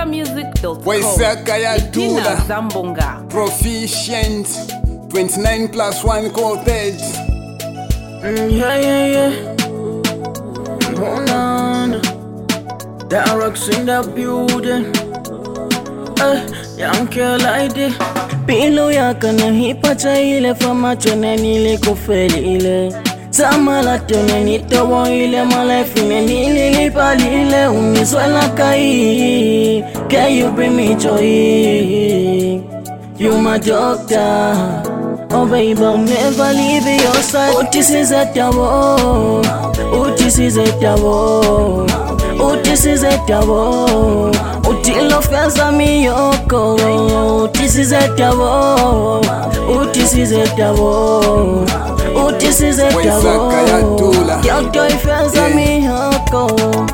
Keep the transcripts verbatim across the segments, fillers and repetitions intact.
bunga music dot com. Waisaka ya Tula Zambonga Proficient twenty-nine plus one quartet. Mm, yeah, yeah, yeah. Hold on. That rocks in the building. Uh, young girl like it. Pilo yaka na hipacha ile famacho na nile kufeli ile. Samala tone nitobo ile malefine nile lipalile uniswela kai. Can you bring me joy? You my doctor. Oh baby, I'll never leave your side. Otis is at the wall. Otis is at the wall. Otis is at the wall. Otilo fenza mi yoko. Otis is at the wall. Otis is at the wall. Otis is at the wall. Yoko fenza mi yoko.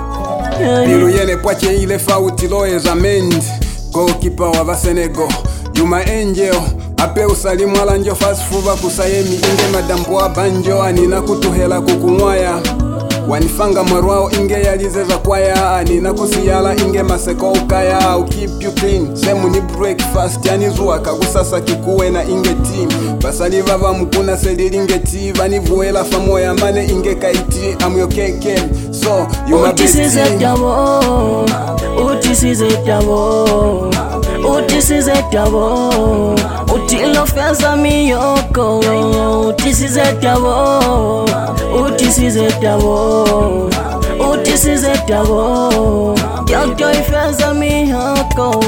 Bilu yene pwache ile fautilo ezamendi. Goalkeeper wa Senegal. You my angel. Ape usalimu alanjo fast fuva kusayemi inge madamboa banjo anina kutuhela kukumwaya wanifanga marwao inge yalizeza kwaya anina kusiyala inge maseko ukaya I'll keep you clean semu ni breakfast yani zuwa kagusasa kikuwe na inge team basali vava mkuna selili inge tea vani vuela famoya mane inge kaiti I'm your keke so you my Otis is at the wall. Otis is at the wall. Otis is at the wall. Otilo fenza mi yoko. Otis is at the wall. Otis is at the wall. Otis is at the wall. Yoko fenza mi yoko.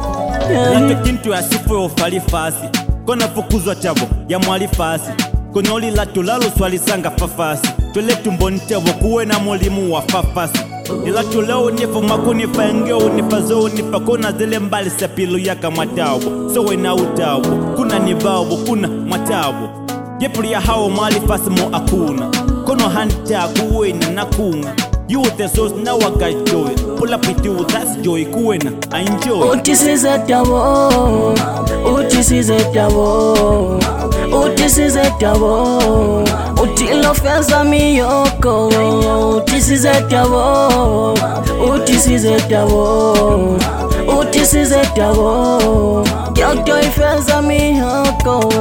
Nato kintu ya sifu ya ufali fasi Kona fukuzwa chabo ya mwali fasi Konoli lato lalo swali sanga fafasi Tole tumbo nitevo kuwe na mulimu wa fafasi Ila tuleo nifa makunifa engeo nifa zoo nifa Kona zile mbali sepilu yaka matawo Sowe na utawo Kuna nivawo kuna matawo Yepuli ya hao mwali fasi mo akuna Kono hanta kuwena na kunga You the source now I got joy Pull up with you that's joy kuwena I enjoy Otis is at the wall. Otis is at the wall. Otis is at the wall. Otilo fenza mi yoko. Otis is at the wall. Otis is at the wall. Otis is at the wall. Yoko fenza mi yoko.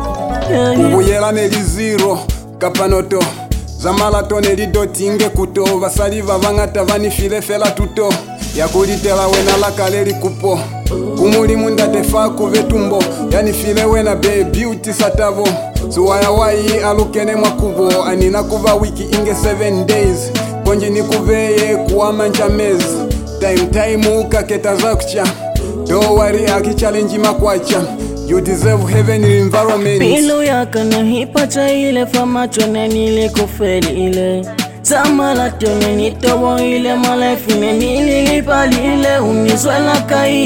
Ubuyela neli zero kapanoto Zamala tone lidoti inge kuto Vasaliva vangata vani file fela tuto Yakulitela wena lakaleli kupo Kumuli munda tefa kuvetumbo Yani file wena be beauty satavo Suwaya wai alukene mwakubo Anina kuva wiki inge seven days Konji nikuveye kuwa mancha mezi Time time ukaketa zakucha Don't worry aki challenge makwacha You deserve heavenly environment. Pilo yaka na hipacha ile famacho na nile kufeli ile. Samala tone nitobo ile malefine nile lipalile uniswela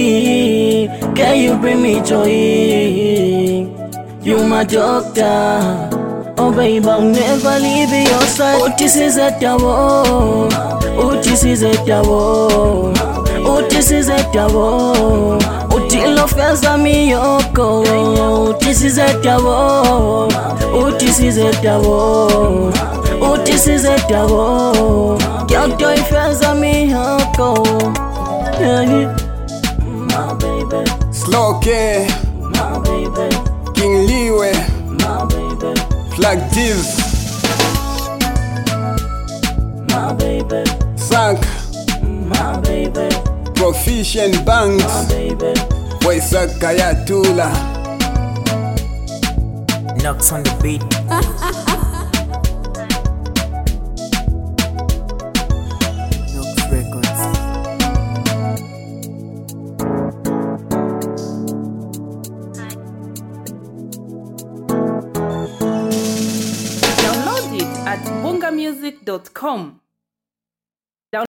kai. Can you bring me joy? You my doctor. Oh baby, I'll never leave your side. Otis is at the wall. Otis is at the wall. Otis is at the wall. Otilo fenza mi yoko. Otis is at the wall. Otis is at the wall. Otis is at the wall. Yoko fenza mi yoko. My baby. Slow K. My baby. King Liwe. My baby. Flag Diz. My baby. Sank. My baby. Proficient Banks. My baby. Waisaka ya Tula. Knocks on the beat. Knocks Records. Download it at bunga music dot com.